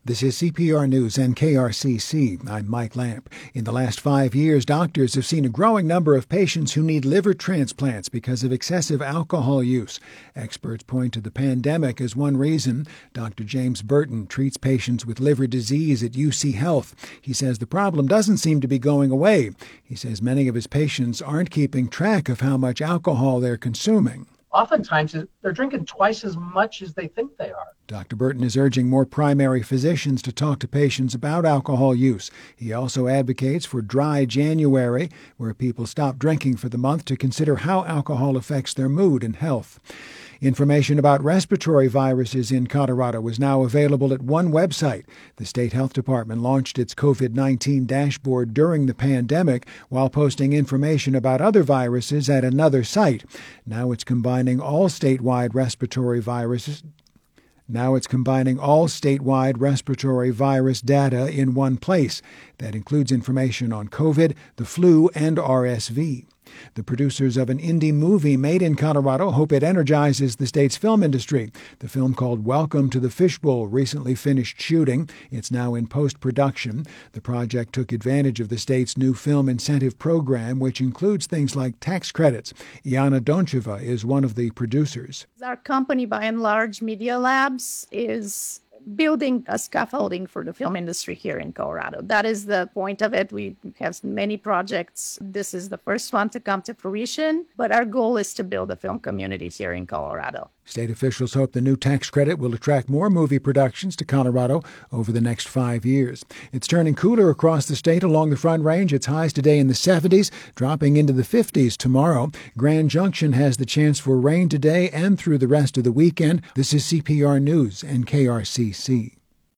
This is CPR News and KRCC. I'm Mike Lamp. In the last 5 years, doctors have seen a growing number of patients who need liver transplants because of excessive alcohol use. Experts point to the pandemic as one reason. Dr. James Burton treats patients with liver disease at UC Health. He says the problem doesn't seem to be going away. He says many of his patients aren't keeping track of how much alcohol they're consuming. Oftentimes, they're drinking twice as much as they think they are. Dr. Burton is urging more primary physicians to talk to patients about alcohol use. He also advocates for Dry January, where people stop drinking for the month to consider how alcohol affects their mood and health. Information about respiratory viruses in Colorado is now available at one website. The state health department launched its COVID-19 dashboard during the pandemic while posting information about other viruses at another site. Now it's combining all statewide respiratory virus data in one place. That includes information on COVID, the flu, and RSV. The producers of an indie movie made in Colorado hope it energizes the state's film industry. The film, called Welcome to the Fishbowl, recently finished shooting. It's now in post-production. The project took advantage of the state's new film incentive program, which includes things like tax credits. Iana Doncheva is one of the producers. Our company, by and large, Media Labs, is building a scaffolding for the film industry here in Colorado. That is the point of it. We have many projects. This is the first one to come to fruition, but our goal is to build a film community here in Colorado. State officials hope the new tax credit will attract more movie productions to Colorado over the next 5 years. It's turning cooler across the state along the Front Range. It's highs today in the 70s, dropping into the 50s tomorrow. Grand Junction has the chance for rain today and through the rest of the weekend. This is CPR News and KRCC.